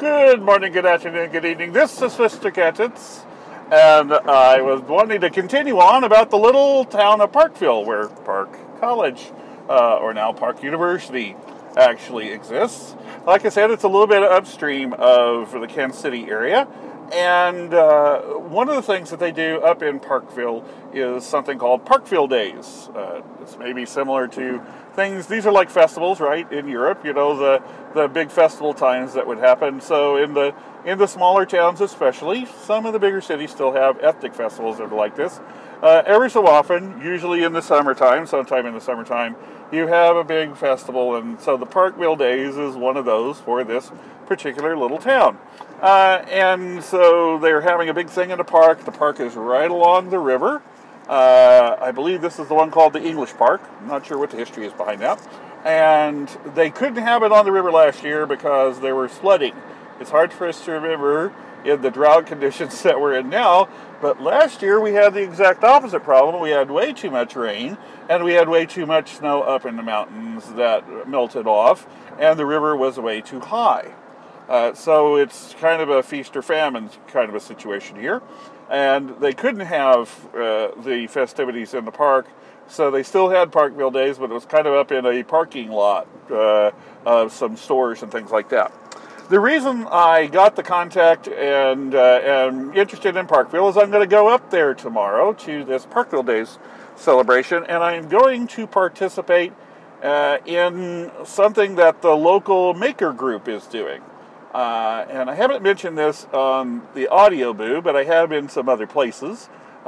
Good morning, good afternoon, good evening. This is Mr. Gadgets, and I was wanting to continue on about the little town of Parkville, where Park College, or now Park University, actually exists. Like I said, it's a little bit upstream of the Kansas City area, and one of the things that they do up in Parkville is something called Parkville Days. It's maybe similar to things, these are like festivals, right, in Europe, you know, the big festival times that would happen. So in the smaller towns especially, some of the bigger cities still have ethnic festivals that are like this. Every so often, usually in the summertime, sometime in the summertime, you have a big festival, and so the Parkville Days is one of those for this particular little town. And so they're having a big thing in the park. The park is right along the river. I believe this is the one called the English Park. I'm not sure what the history is behind that. And they couldn't have it on the river last year because there was flooding. It's hard for us to remember in the drought conditions that we're in now, but last year we had the exact opposite problem. We had way too much rain, and we had way too much snow up in the mountains that melted off, and the river was way too high. So it's kind of a feast or famine kind of a situation here. And they couldn't have the festivities in the park, so they still had Parkville Days, but it was kind of up in a parking lot of some stores and things like that. The reason I got the contact and am interested in Parkville is I'm going to go up there tomorrow to this Parkville Days celebration, and I'm going to participate in something that the local maker group is doing. And I haven't mentioned this on the audio boo, but I have in some other places.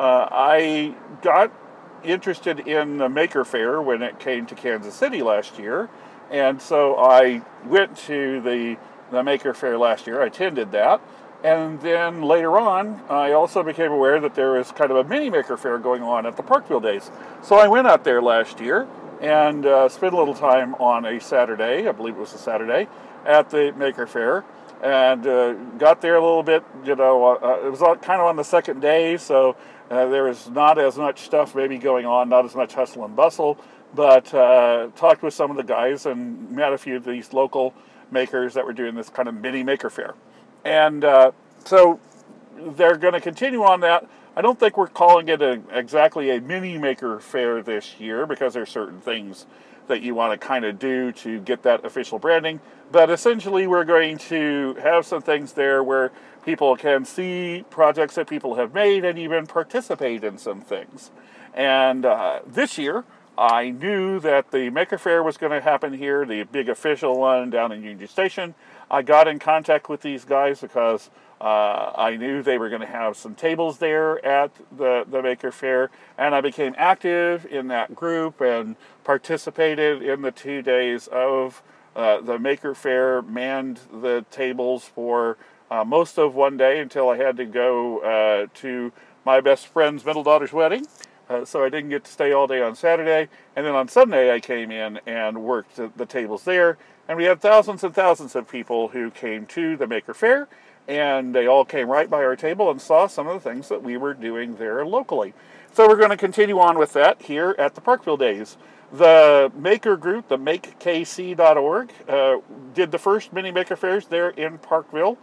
I got interested in the Maker Faire when it came to Kansas City last year, and so I went to the Maker Faire last year. I attended that, and then later on, I also became aware that there was kind of a mini Maker Faire going on at the Parkville Days. So I went out there last year and spent a little time on a Saturday, I believe it was a Saturday, at the Maker Faire, and got there a little bit, you know, it was kind of on the second day, so there was not as much stuff maybe going on, not as much hustle and bustle, but talked with some of the guys and met a few of these local makers that were doing this kind of mini Maker Faire. And so they're going to continue on that. I don't think we're calling it exactly a mini Maker Faire this year, because there's certain things that you want to kind of do to get that official branding. But essentially, we're going to have some things there where people can see projects that people have made and even participate in some things. And this year, I knew that the Maker Faire was going to happen here, the big official one down in Union Station. I got in contact with these guys because I knew they were going to have some tables there at the Maker Faire, and I became active in that group and participated in the 2 days of the Maker Faire, manned the tables for most of one day until I had to go to my best friend's middle daughter's wedding. So I didn't get to stay all day on Saturday, and then on Sunday I came in and worked the tables there, and we had thousands and thousands of people who came to the Maker Faire, and they all came right by our table and saw some of the things that we were doing there locally. So we're going to continue on with that here at the Parkville Days. The maker group, the makekc.org, did the first mini Maker Fairs there in Parkville,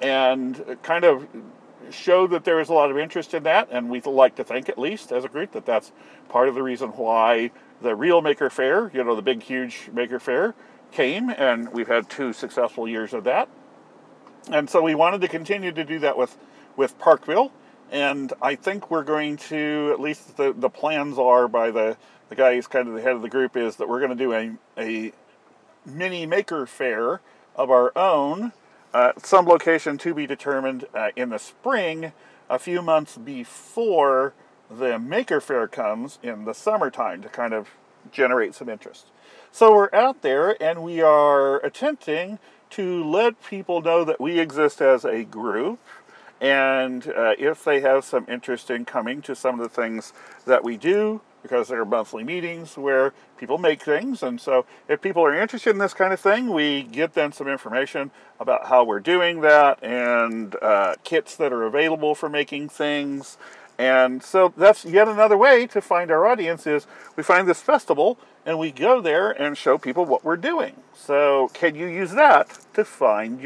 and kind of showed that there was a lot of interest in that, and we like to think, at least as a group, that that's part of the reason why the real Maker Faire, you know, the big huge Maker Faire, came, and we've had 2 successful years of that. And so we wanted to continue to do that with Parkville, and I think we're going to, at least the plans are by the guy who's kind of the head of the group, is that we're going to do a mini Maker Faire of our own, some location to be determined in the spring, a few months before the Maker Faire comes in the summertime, to kind of generate some interest. So we're out there, and we are attempting to let people know that we exist as a group, and if they have some interest in coming to some of the things that we do, because there are monthly meetings where people make things, and so if people are interested in this kind of thing, we get them some information about how we're doing that, and kits that are available for making things. And so that's yet another way to find our audience, is we find this festival and we go there and show people what we're doing. So can you use that to find